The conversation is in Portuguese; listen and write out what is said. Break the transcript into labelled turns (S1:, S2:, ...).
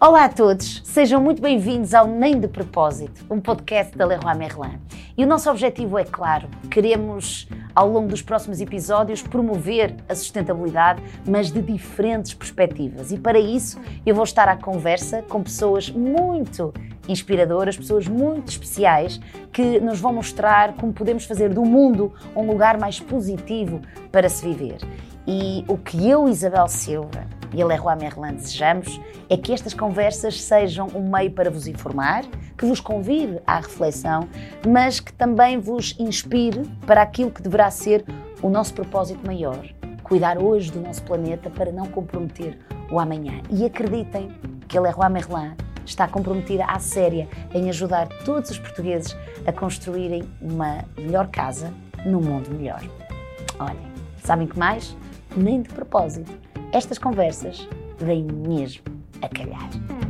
S1: Olá a todos, sejam muito bem-vindos ao Nem de Propósito, um podcast da Leroy Merlin. E o nosso objetivo é claro, queremos ao longo dos próximos episódios promover a sustentabilidade, mas de diferentes perspectivas. E para isso eu vou estar à conversa com pessoas muito inspiradoras, pessoas muito especiais que nos vão mostrar como podemos fazer do mundo um lugar mais positivo para se viver. E o que eu, Isabel Silva e a Leroy Merlin desejamos é que estas conversas sejam um meio para vos informar, que vos convide à reflexão, mas que também vos inspire para aquilo que deverá ser o nosso propósito maior, cuidar hoje do nosso planeta para não comprometer o amanhã. E acreditem que a Leroy Merlin está comprometida à séria em ajudar todos os portugueses a construírem uma melhor casa num mundo melhor. Olhem, sabem que mais? Nem de propósito. Estas conversas vêm mesmo a calhar.